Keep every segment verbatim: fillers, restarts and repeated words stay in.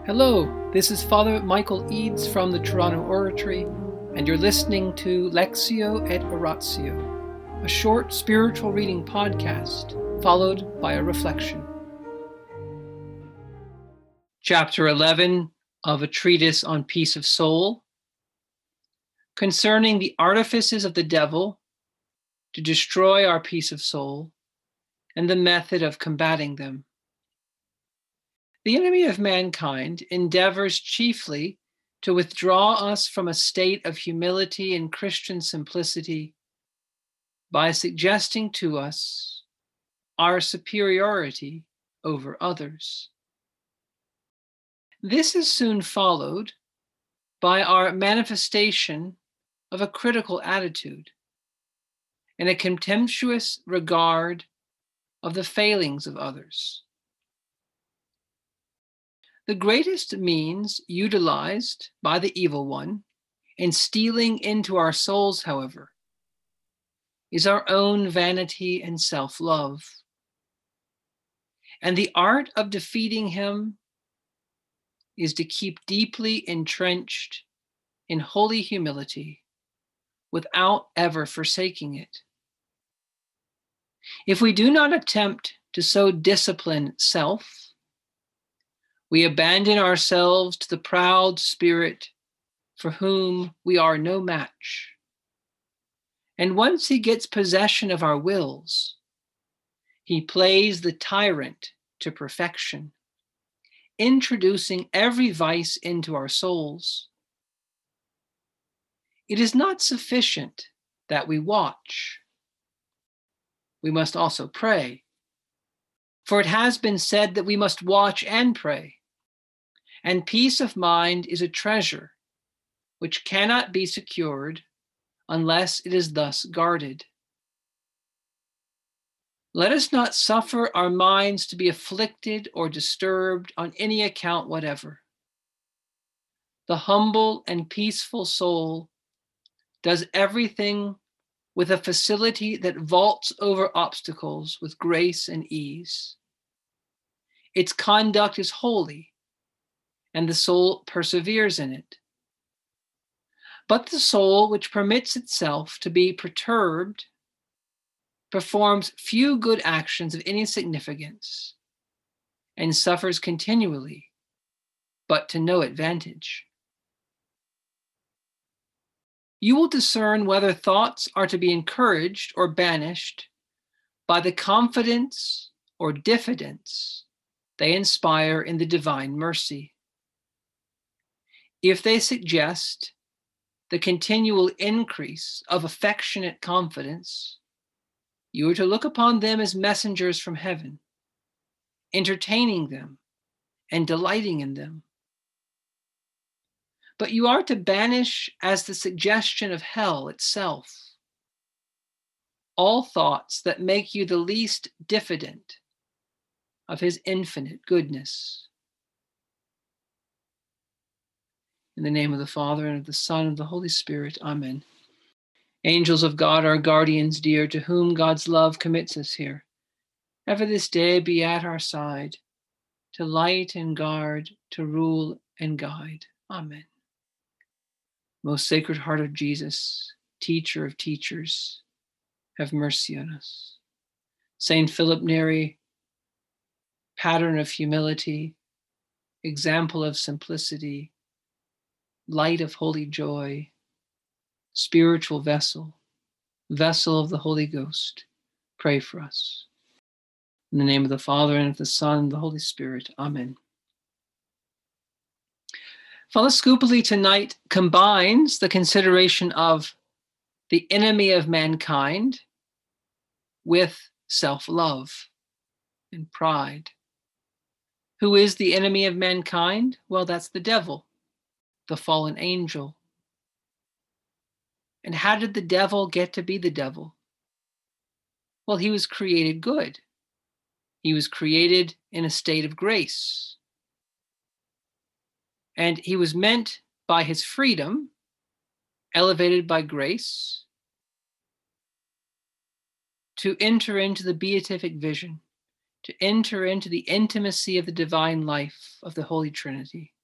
Hello, this is Father Michael Eads from the Toronto Oratory, and you're listening to Lectio et Oratio, a short spiritual reading podcast followed by a reflection. Chapter eleven of a treatise on peace of soul, concerning the artifices of the devil to destroy our peace of soul and the method of combating them. The enemy of mankind endeavors chiefly to withdraw us from a state of humility and Christian simplicity by suggesting to us our superiority over others. This is soon followed by our manifestation of a critical attitude and a contemptuous regard of the failings of others. The greatest means utilized by the evil one in stealing into our souls, however, is our own vanity and self-love. And the art of defeating him is to keep deeply entrenched in holy humility without ever forsaking it. If we do not attempt to so discipline self, we abandon ourselves to the proud spirit for whom we are no match. And once he gets possession of our wills, he plays the tyrant to perfection, introducing every vice into our souls. It is not sufficient that we watch. We must also pray. For it has been said that we must watch and pray. And peace of mind is a treasure which cannot be secured unless it is thus guarded. Let us not suffer our minds to be afflicted or disturbed on any account whatever. The humble and peaceful soul does everything with a facility that vaults over obstacles with grace and ease. Its conduct is holy, and the soul perseveres in it. But the soul which permits itself to be perturbed performs few good actions of any significance and suffers continually, but to no advantage. You will discern whether thoughts are to be encouraged or banished by the confidence or diffidence they inspire in the divine mercy. If they suggest the continual increase of affectionate confidence, you are to look upon them as messengers from heaven, entertaining them and delighting in them. But you are to banish as the suggestion of hell itself all thoughts that make you the least diffident of his infinite goodness. In the name of the Father, and of the Son, and of the Holy Spirit, amen. Angels of God, our guardians dear, to whom God's love commits us here, ever this day be at our side, to light and guard, to rule and guide. Amen. Most Sacred Heart of Jesus, teacher of teachers, have mercy on us. Saint Philip Neri, pattern of humility, example of simplicity, light of holy joy, spiritual vessel, vessel of the Holy Ghost, pray for us. In the name of the Father, and of the Son, and of the Holy Spirit, amen. Philosophically tonight combines the consideration of the enemy of mankind with self-love and pride. Who is the enemy of mankind? Well, that's the devil, the fallen angel. And how did the devil get to be the devil? Well, he was created good. He was created in a state of grace. And he was meant by his freedom, elevated by grace, to enter into the beatific vision, to enter into the intimacy of the divine life of the Holy Trinity.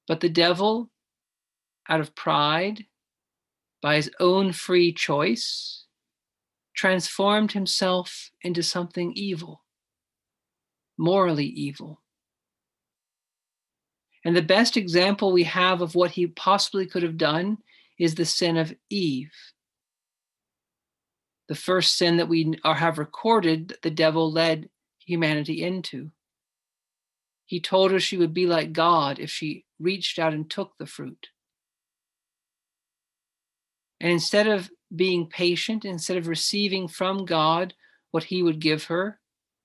But the devil, out of pride, by his own free choice, transformed himself into something evil, morally evil. And the best example we have of what he possibly could have done is the sin of Eve. The first sin that we are, have recorded that the devil led humanity into. He told her she would be like God if she reached out and took the fruit. And instead of being patient, instead of receiving from God what he would give her,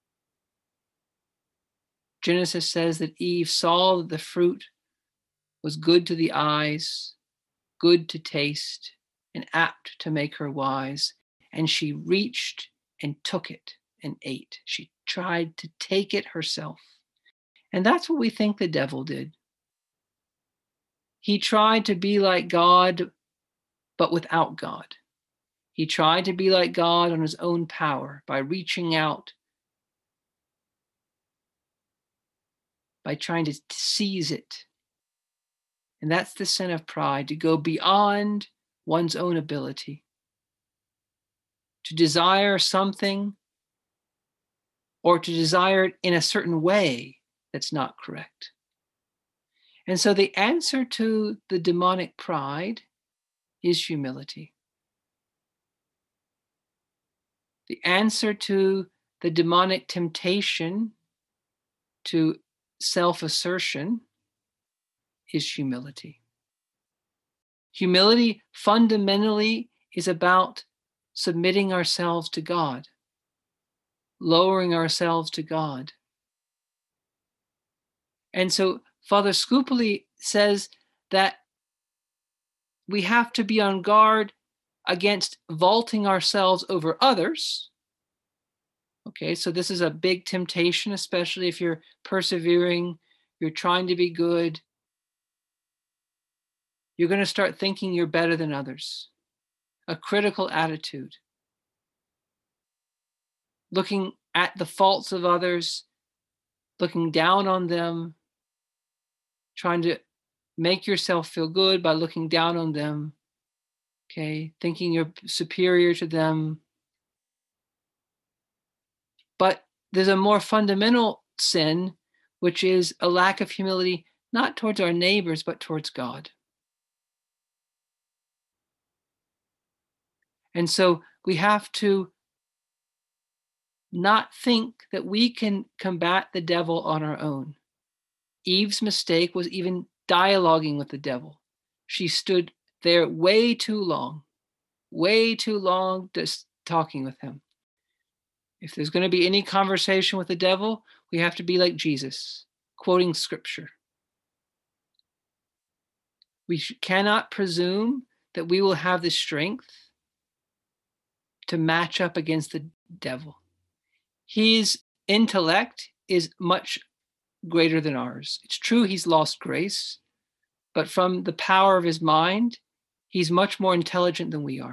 Genesis says that Eve saw that the fruit was good to the eyes, good to taste, and apt to make her wise. And she reached and took it and ate. She tried to take it herself. And that's what we think the devil did. He tried to be like God, but without God. He tried to be like God on his own power by reaching out, by trying to seize it. And that's the sin of pride, to go beyond one's own ability, to desire something or to desire it in a certain way that's not correct. And so the answer to the demonic pride is humility. The answer to the demonic temptation to self-assertion is humility. Humility fundamentally is about submitting ourselves to God, lowering ourselves to God. And so Father Scupoli says that we have to be on guard against vaulting ourselves over others. Okay, so this is a big temptation, especially if you're persevering, you're trying to be good. You're going to start thinking you're better than others. A critical attitude. Looking at the faults of others, looking down on them, trying to make yourself feel good by looking down on them. Okay, thinking you're superior to them. But there's a more fundamental sin, which is a lack of humility, not towards our neighbors, but towards God. And so we have to not think that we can combat the devil on our own. Eve's mistake was even dialoguing with the devil. She stood there way too long, way too long just talking with him. If there's going to be any conversation with the devil, we have to be like Jesus, quoting scripture. We cannot presume that we will have the strength to match up against the devil. His intellect is much greater than ours. It's true he's lost grace, but from the power of his mind, he's much more intelligent than we are.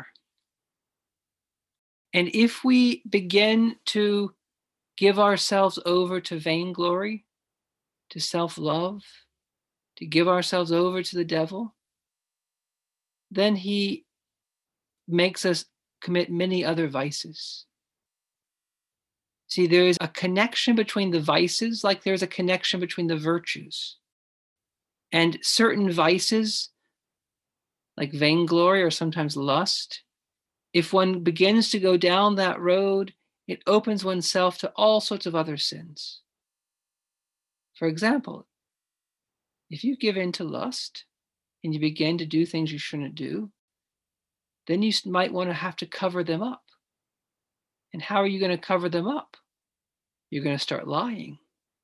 And if we begin to give ourselves over to vainglory, to self-love, to give ourselves over to the devil, then he makes us commit many other vices. See, there is a connection between the vices, like there's a connection between the virtues. And certain vices, like vainglory or sometimes lust, if one begins to go down that road, it opens oneself to all sorts of other sins. For example, if you give in to lust and you begin to do things you shouldn't do, then you might want to have to cover them up. And how are you going to cover them up? You're going to start lying.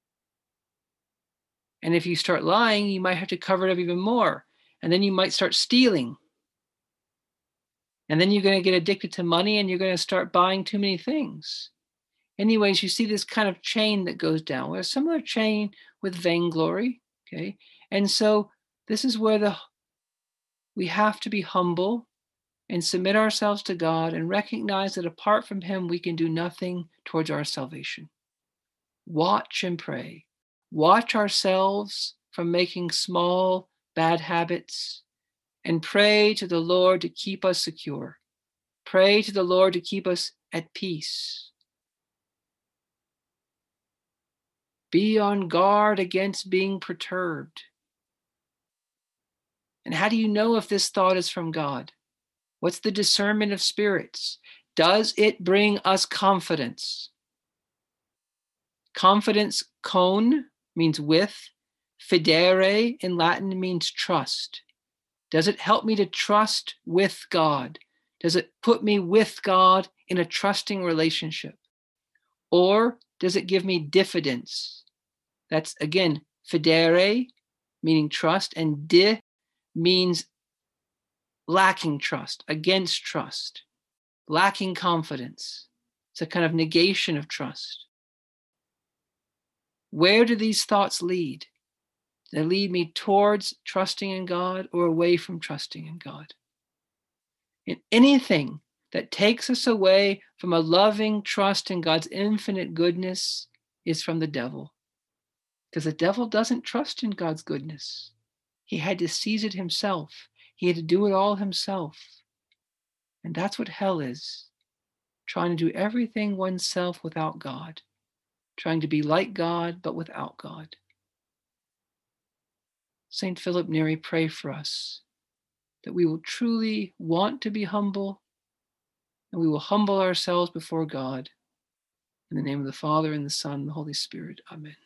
And if you start lying, you might have to cover it up even more. And then you might start stealing. And then you're going to get addicted to money and you're going to start buying too many things. Anyways, you see this kind of chain that goes down. Well, a similar chain with vainglory, okay? And so this is where the we have to be humble and submit ourselves to God and recognize that apart from him, we can do nothing towards our salvation. Watch and pray. Watch ourselves from making small bad habits, and pray to the Lord to keep us secure. Pray to the Lord to keep us at peace. Be on guard against being perturbed. And how do you know if this thought is from God? What's the discernment of spirits? Does it bring us confidence? Confidence, con, means with. Fidere in Latin means trust. Does it help me to trust with God? Does it put me with God in a trusting relationship? Or does it give me diffidence? That's, again, fidere, meaning trust, and di means lacking trust, against trust, lacking confidence. It's a kind of negation of trust. Where do these thoughts lead? Do they lead me towards trusting in God or away from trusting in God? In anything that takes us away from a loving trust in God's infinite goodness is from the devil. Because the devil doesn't trust in God's goodness. He had to seize it himself. He had to do it all himself. And that's what hell is. Trying to do everything oneself without God. Trying to be like God, but without God. Saint Philip Neri, pray for us that we will truly want to be humble, and we will humble ourselves before God. In the name of the Father, and the Son, and the Holy Spirit. Amen.